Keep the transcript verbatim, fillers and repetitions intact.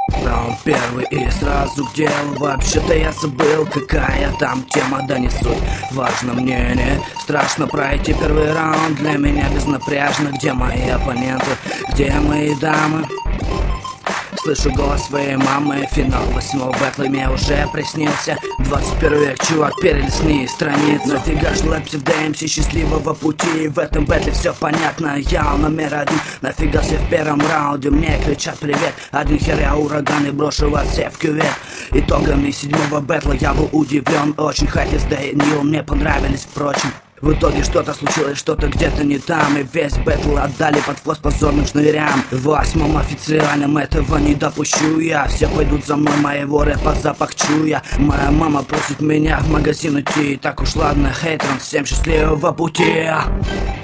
Раунд первый и сразу к делу. Вообще-то я забыл, какая там тема, да не суть. Важно мне не страшно пройти первый раунд. Для меня безнапряжно. Где мои оппоненты, где мои дамы? Слышу голос своей мамы. Финал восьмого бэтла мне уже приснился. двадцать первый век, чувак, перелистни страницу. Нафига желать псевдо-МС счастливого пути? В этом бэтле все понятно, я номер один. Нафига все в первом раунде мне кричат привет. Один хер я ураган и брошу вас все в кювет. Итогами седьмого бэтла я был удивлен. Очень Хайтис, да и Нил мне понравились, впрочем. В итоге что-то случилось, что-то где-то не там. И весь бэтл отдали под хвост позорным шнырям. В восьмом официальном этого не допущу я. Все пойдут за мной, моего рэпа запах чуя. Моя мама просит меня в магазин идти. Так уж ладно, хейтерам всем счастливого пути.